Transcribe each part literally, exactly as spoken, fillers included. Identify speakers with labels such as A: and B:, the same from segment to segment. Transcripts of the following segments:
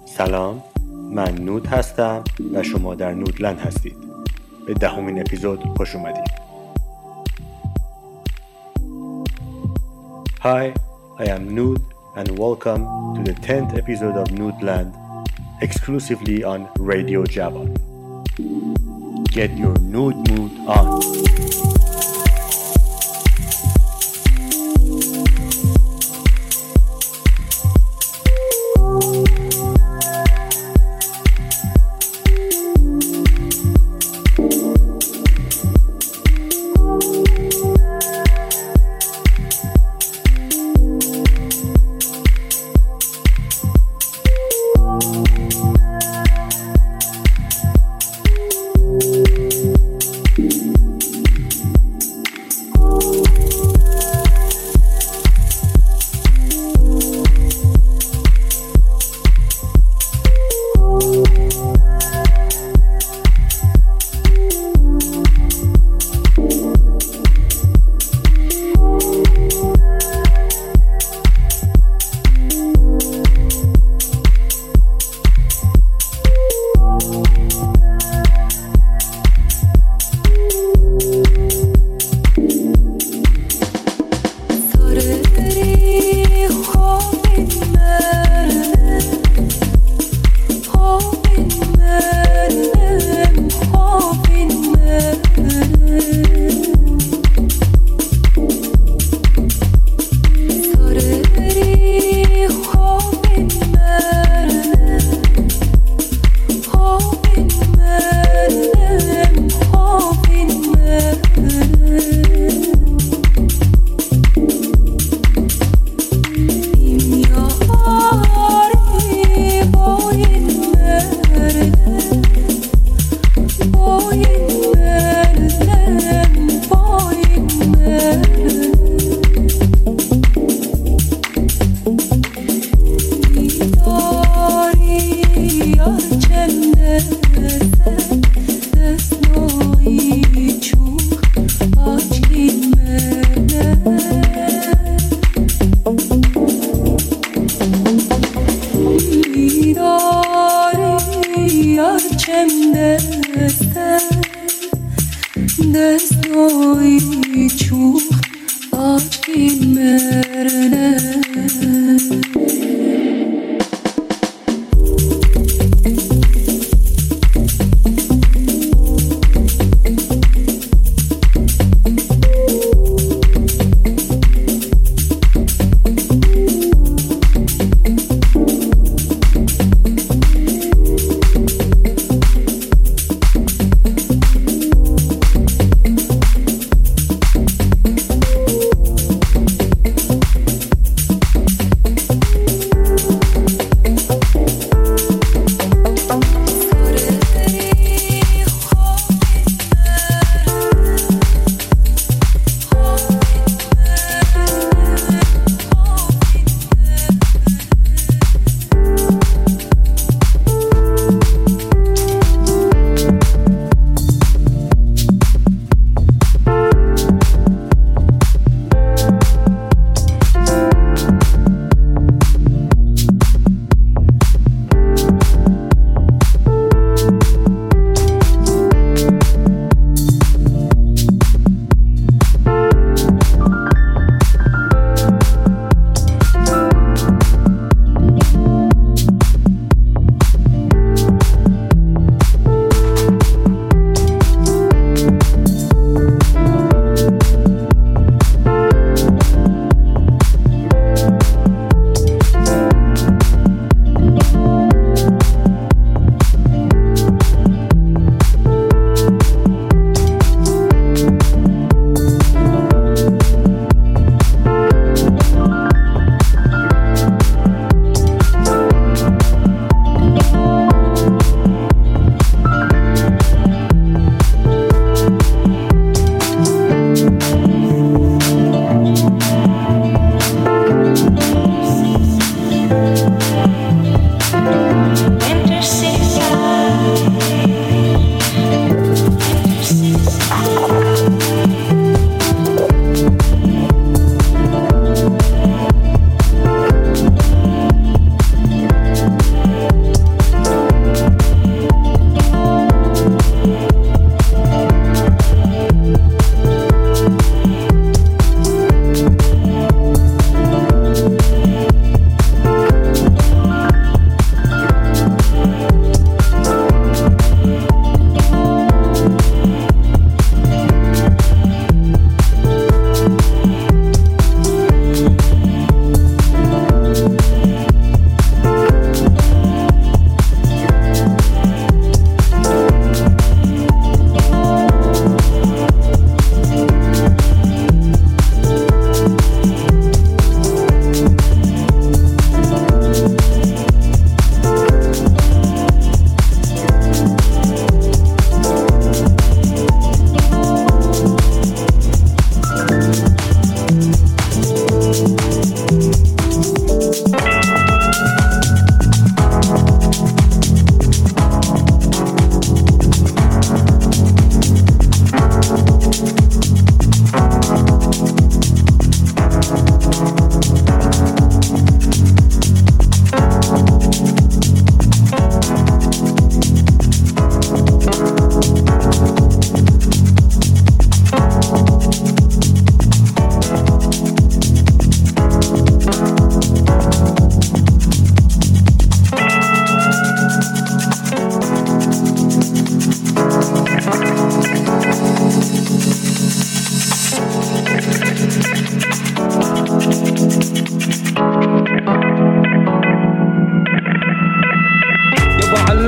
A: سلام، من نود هستم و شما در نودلند هستید. به دهمین اپیزود خوش اومدید. Hi, I am Nud and welcome to the tenth episode of Noodland, exclusively on Radio Java. Get your Nud mood on.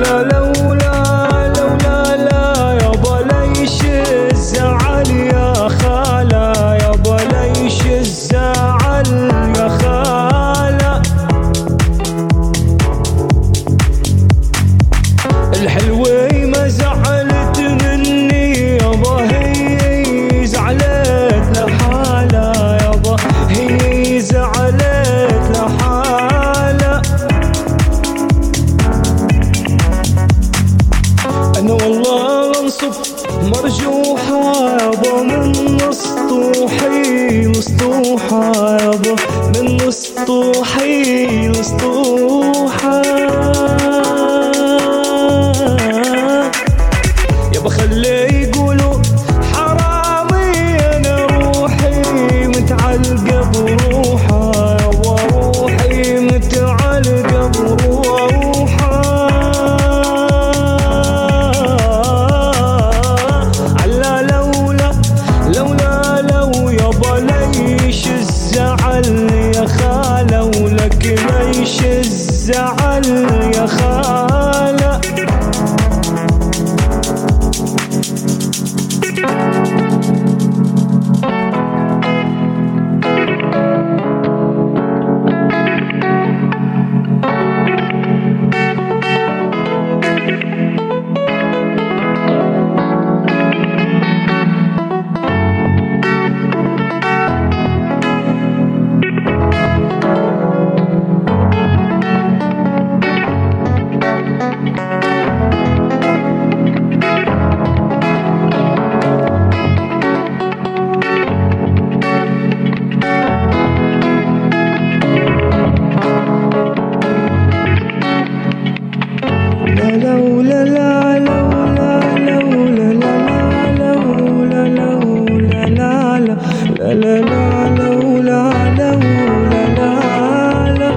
B: لولا لولا لولا لا يابا ليش الزعل يا خالة يابا ليش الزعل يا خالة الحلوة ما زعلت مني يابا هي زعلت لحالة يابا هي زعلت لحالة أنا والله انصف مرجوحة يابا من اسطوحي لسطوحة يابا من اسطوحي لسطوحة يابا خلي يقولوا حرامي أنا روحي متعلقة بروحها يابا روحي متعلقة بروحها علا لولا لولا لو يابا ليش الزعل يا خالة ولك ليش الزعل يا خالة لولا لا لولا لولا لا لولا لولا لا لا لا لا لولا لولا لا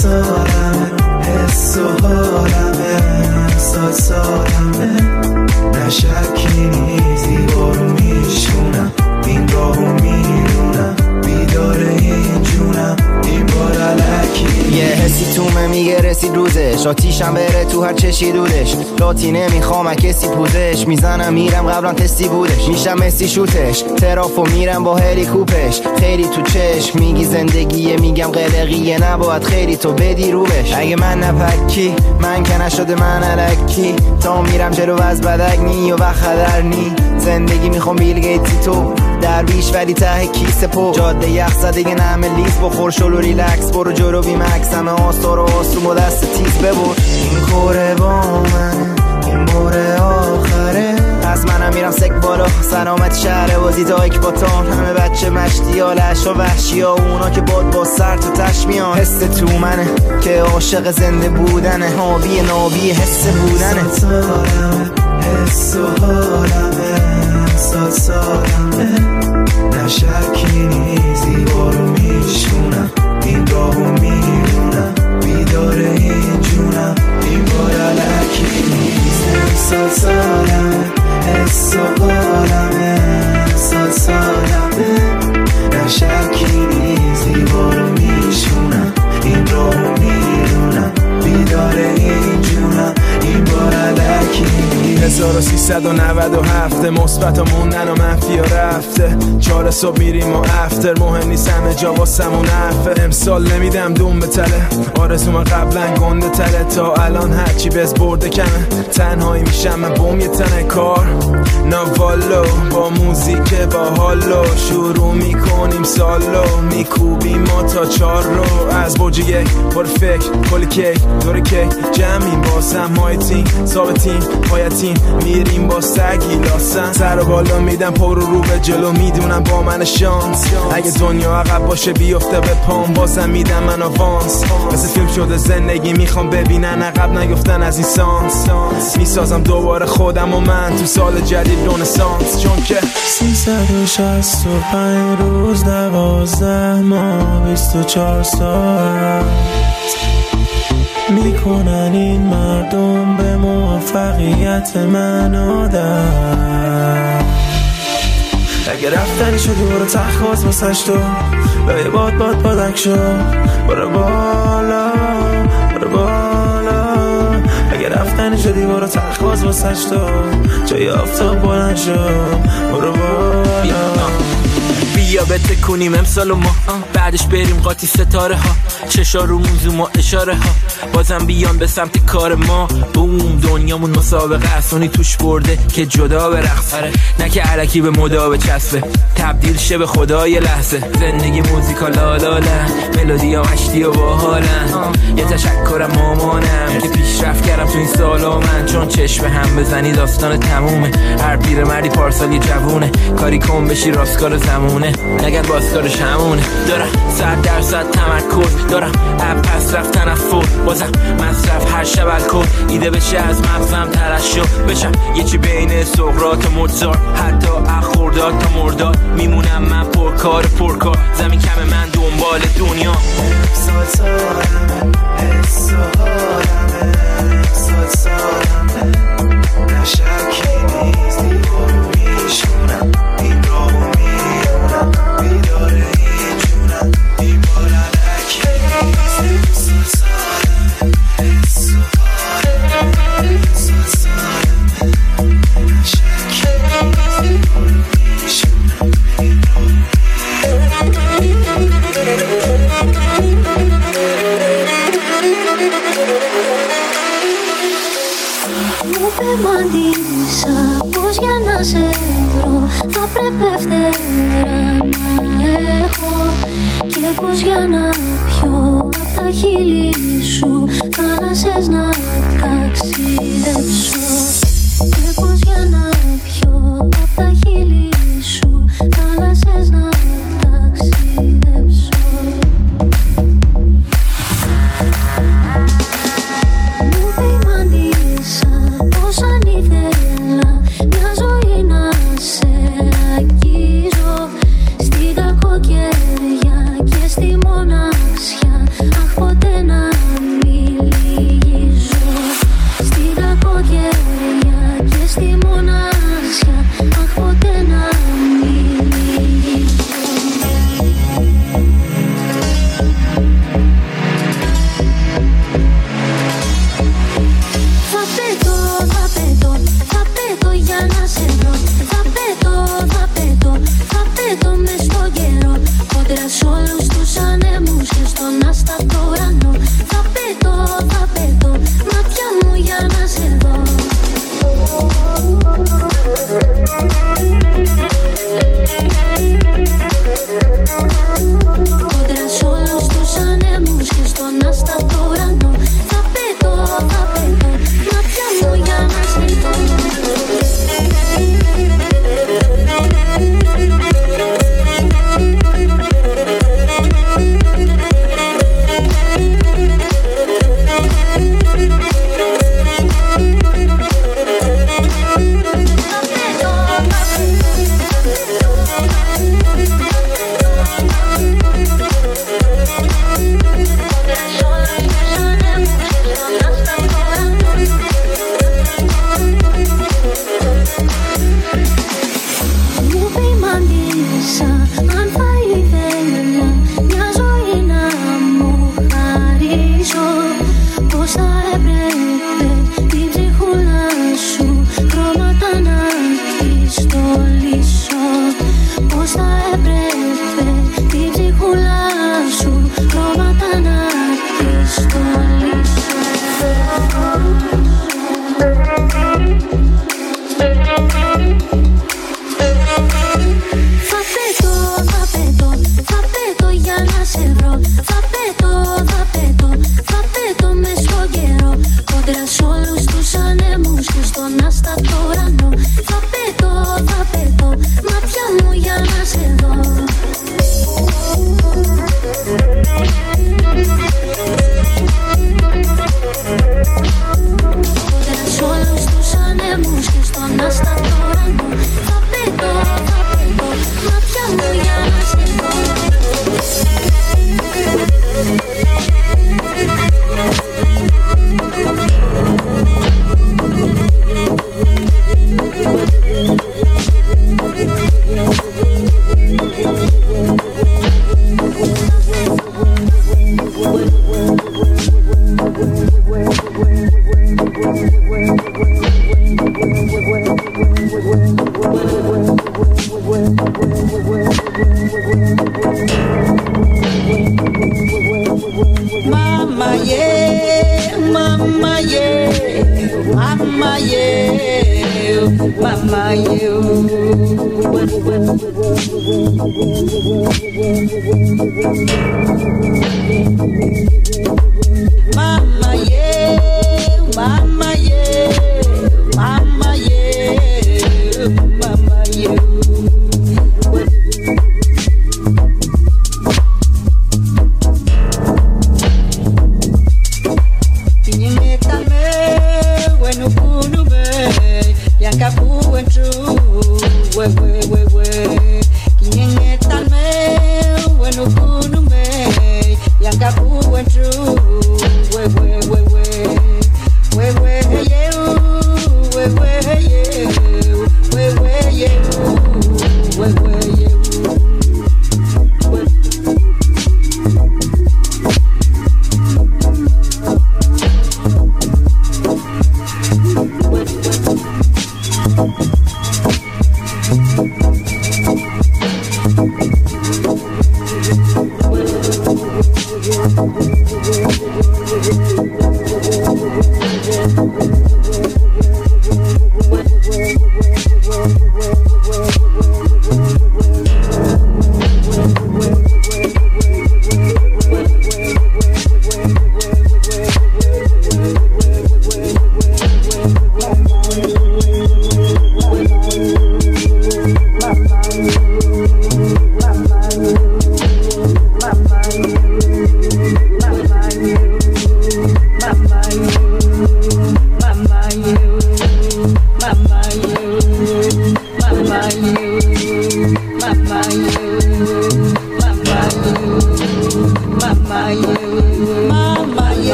C: سالمه حس و حالمه سال سالمه نشکی نیست دیوارو میشونم این راهو میرونم بیدار این جونم این بار علکی
D: یه حسی تومه میگه رسید روزش آتیشم بره تو هر چشی دودش لاتی نمیخوام کسی پوزش میزنم میرم قبلا تستی بودش میشم مسی شوتش ترافو میرم با هلی کوپش خیلی تو چشم میگی زندگیه میگم قلقیه نباید خیلی تو بدی روبش اگه من نپکی من که نشده من علکی تا میرم جلو از بدک نی و وقت خدر نی زندگی میخوام بیل گیتی تو درویش ولی ته کیسه پو جاده یخ زده یه نمه لیز بخور شلو ریلکس برو جلو بی مکس همه آستا رو آسون با دست تیز ببر این کوره با منه این باره آخره از منم میرم سک بالا سلامت شهر بازی دایک با تان همه بچه مشتی ها لش و وحشی ها اونا که باد با سر تو تش میان حس تو منه که عاشق زنده بودنه هابی نابی حس بودنه
C: سالمه حس و حالمه سال سالمه نشکی نیست دیوارو میشونم این راهو میرونم بیدار این جونم این بار علکی نیست سال سالمه حس و حالمه سال سالمه نشکی نیست دیوارو میشونم این راهو میرونم بیدار این جونم این بار علکی
E: هزار و سیصد و نود و هفت مثبت و موندن و منفی و رفته چهار صبح میریم و افتر مهم نیست همه جا واسمون حرفه امسال نمیدم دوم به تله آرزوم قبلا گنده تله تا الان هرچی بز برده کمه تنهایی میشم من بوم یه تنه کار نوالو با موزیک با حالو شروع میکنیم سالو میکوبیم ما تا چار رو از برج یک پر فکر کل کیک دور کیک جمعیم باسم های تیم ثابتیم پایتیم میریم با سگی لاسن سر و بالا میدم پر رو رو به جلو میدونم با من شانس اگه دنیا عقب باشه بیفته به پام بازم میدم من آوانس مثل فیلم شده زندگی میخوام ببینن عقب نیفتن از این سانس میسازم دوباره خودم و من تو سال جدید رنسانس چون که
C: سیصد و شصت و پنج روز دوازده ماه بیست و چهار ساعت میکنن این مردم به موفقیت من عادت اگه رفتنی شدی برو تخواز واسش تو به باد باد بادک شو برو بالا برو بالا اگه رفتنی شدی برو تخواز واسش تو جای آفتاب بلند شو برو بالا
F: بیا بتکونیم امسال و ما بعدش بریم قاطی ستاره ها چشا رو موزوم و اشاره ها بازم بیان به سمت کار ما بوم دنیامون مسابقه اسونی توش برده که جدا به رقص نه که علکی به مدا به چسبه تبدیل شه به خدای لحظه زندگی موزیکا لالاله ملودی ها مشتی و باحالن یه تشکرم مامانم که پیشرفت کردم تو این سالا من چون چشم هم بزنی داستان تمومه هر پیر مردی پارسال یه جوونه کاری کن بشی راستکار زمونه نگه بازکارش همونه دارم صد درصد تمرکز دارم اب پس رفت تنفر بازم مصرف هر شب الکل ایده بشه از مغزم ترشح بشم یه چی بین سقراط و مرزار حتی اخورداد تا مرداد میمونم من پرکار پرکار زمین کم من دنبال دنیا
C: سال سالمه حس و حالمه سال سالمه نشکی نیست دیوارو میشونم این راهو میرونم بیدار این جونم این بار علکی نیست سال سالمه حس و حالمه سال سالمه نشکی نیست دیوارو میشونم این راهو
G: Μου πεμάντησα πως για να σε βρω θα πρέπει ευθέρα να έχω και πως για να πιω απ' τα χείλη σου θάλασσες να ταξιδέψω και πως για να πιω απ' τα χείλη σου θάλασσες να ταξιδέψω. Μου πεμάντησα πως αν ήθελα μια ζωή να σε αγγίζω στην κακοκαιρία και στη μοναξιά αχ ποτέ να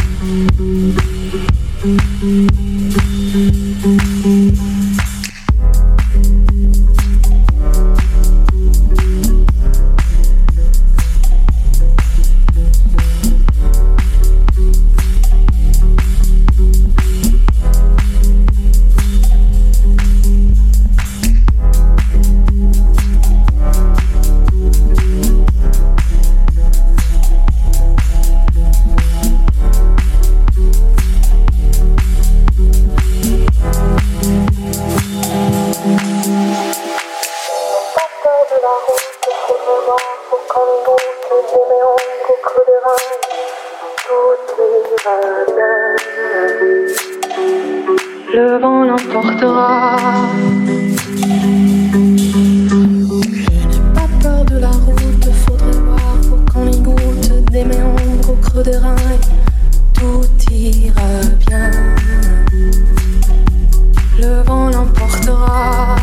G: Le vent l'emportera. Je n'ai pas peur de la route, faudrait voir pour qu'on y goûte des méandres au creux des reins. Tout ira bien. Le vent l'emportera.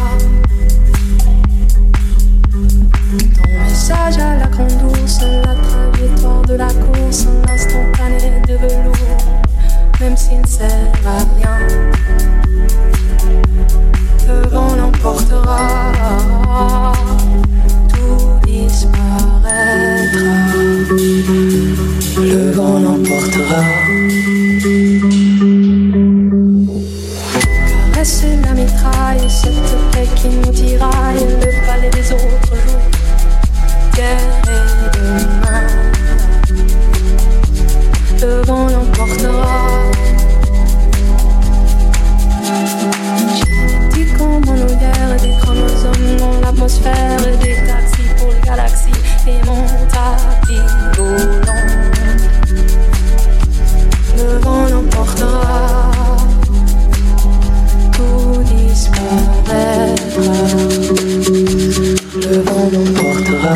G: Ton message à la grande ours, la trajectoire de la course, l'instantané de velours, même s'il ne sert à rien. Le vent l'emportera, tout disparaîtra. Le vent l'emportera. Caresser la mitraille, cette plaie qui nous tiraille, le palais des autres jours, guerre et demain. Le vent l'emportera. Génétique en monodière, des chromosomes dans l'atmosphère, des taxis pour les galaxies, des montagnes volants. Le vent l'emportera, tout disparaîtra. Le vent l'emportera.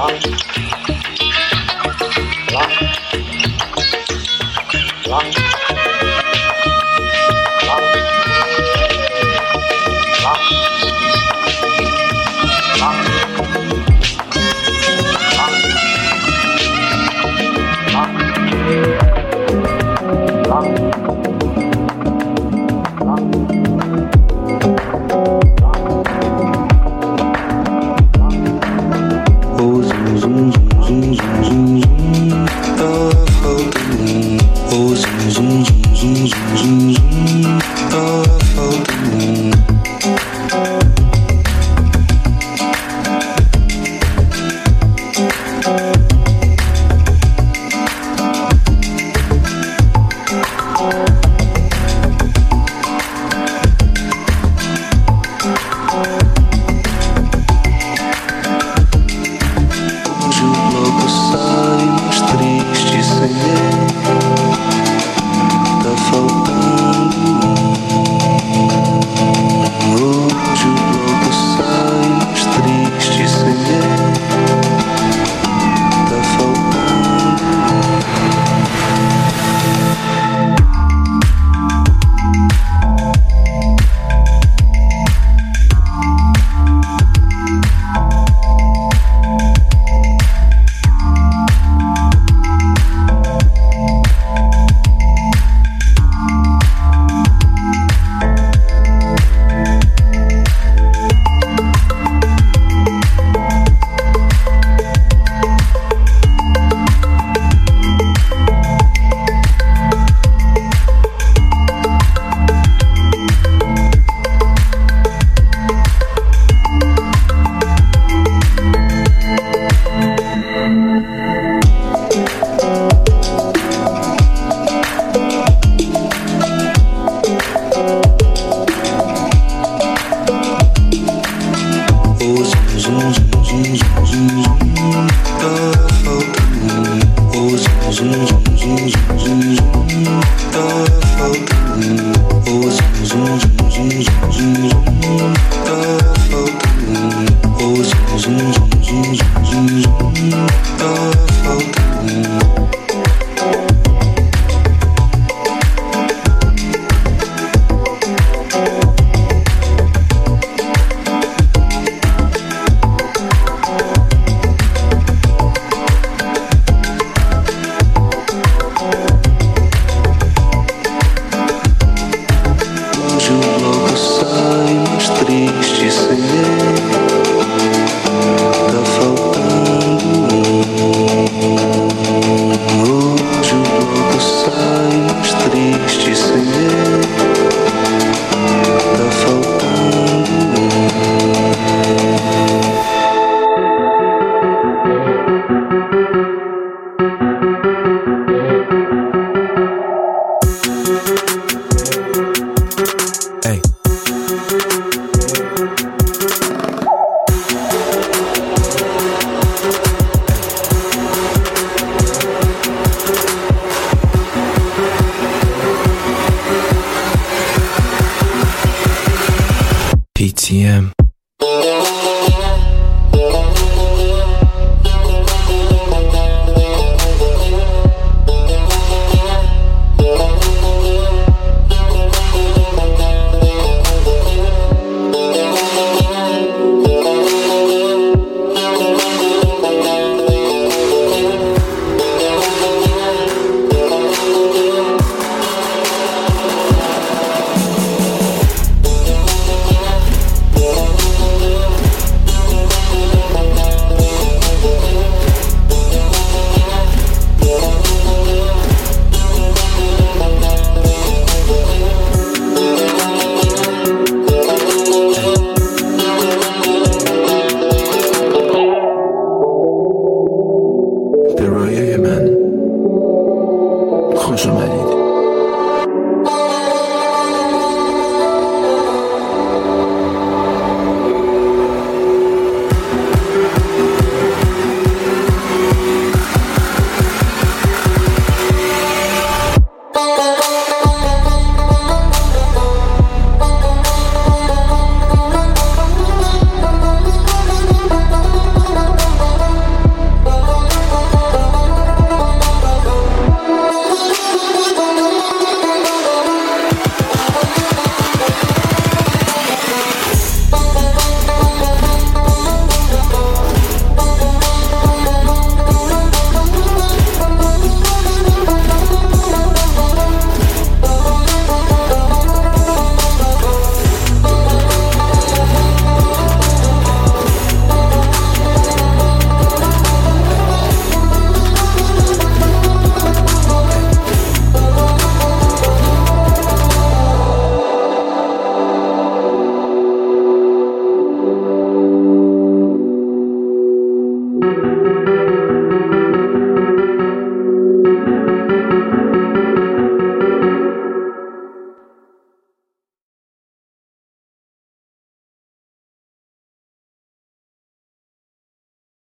C: Oh,